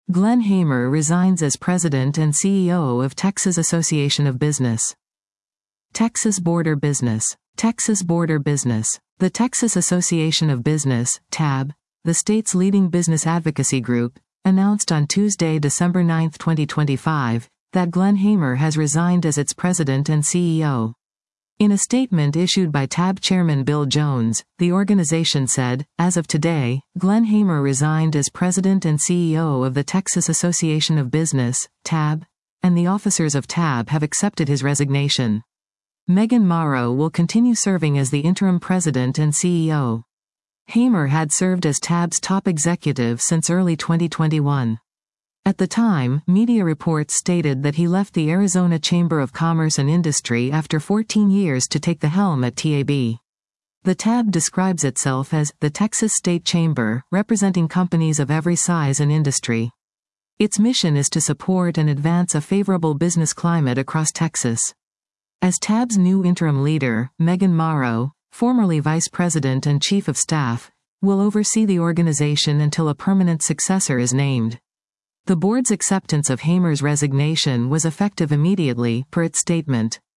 Glenn Hamer resigns as President and CEO of Texas Association of Business. Texas Border Business. Texas Border Business. The Texas Association of Business, TAB, the state's leading business advocacy group, announced on Tuesday, December 9, 2025, that Glenn Hamer has resigned as its president and CEO. In a statement issued by TAB chairman Bill Jones, the organization said, "As of today, Glenn Hamer resigned as president and CEO of the Texas Association of Business, TAB, and the officers of TAB have accepted his resignation. Megan Morrow will continue serving as the interim president and CEO." Hamer had served as TAB's top executive since early 2021. At the time, media reports stated that he left the Arizona Chamber of Commerce and Industry after 14 years to take the helm at TAB. The TAB describes itself as the Texas State Chamber, representing companies of every size and industry. Its mission is to support and advance a favorable business climate across Texas. As TAB's new interim leader, Megan Morrow, formerly vice president and chief of staff, will oversee the organization until a permanent successor is named. The board's acceptance of Hamer's resignation was effective immediately, per its statement.